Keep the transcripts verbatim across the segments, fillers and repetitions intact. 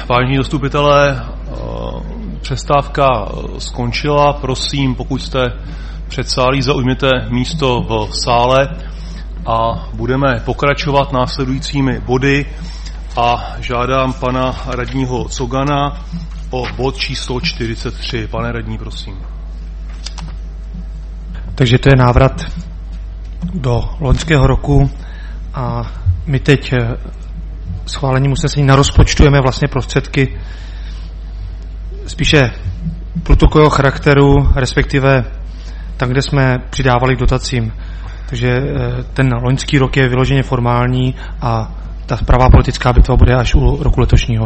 vážení zastupitelé, přestávka skončila. Prosím, pokud jste před sálí, zaujměte místo v sále a budeme pokračovat následujícími body a žádám pana radního Cogana o bod číslo čtyřicet tři. Pane radní, prosím. Takže to je návrat do loňského roku a my teď schválením usnesení narozpočtujeme vlastně prostředky spíše protokolového charakteru, respektive tam, kde jsme přidávali k dotacím. Takže ten loňský rok je vyloženě formální a ta pravá politická bitva bude až u roku letošního.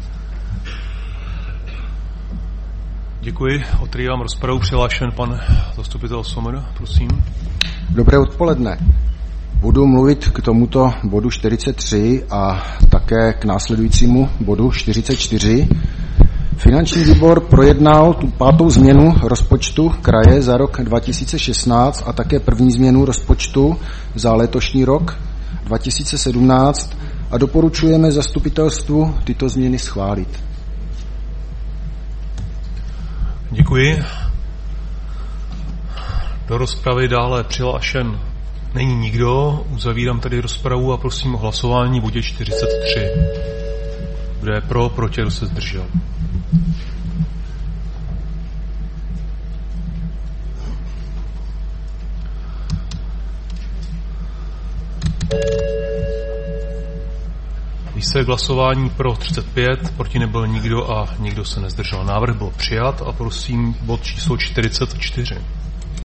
Děkuji. Otvírám rozpravu. Přihlášen pan zastupitel Sommer, prosím. Dobré odpoledne. Budu mluvit k tomuto bodu čtyřicet tři a také k následujícímu bodu čtyřicet čtyři. Finanční výbor projednal tu pátou změnu rozpočtu kraje za rok dva tisíce šestnáct a také první změnu rozpočtu za letošní rok dva tisíce sedmnáct a doporučujeme zastupitelstvu tyto změny schválit. Děkuji. Do rozpravy dále přihlášen není nikdo. Uzavírám tedy rozpravu a prosím o hlasování v bodě čtyřicet tři. Kdo je pro, proti, kdo se zdržel? Výsledek hlasování pro třicet pět, proti nebyl nikdo a nikdo se nezdržel. Návrh byl přijat a prosím bod číslo čtyřicet čtyři.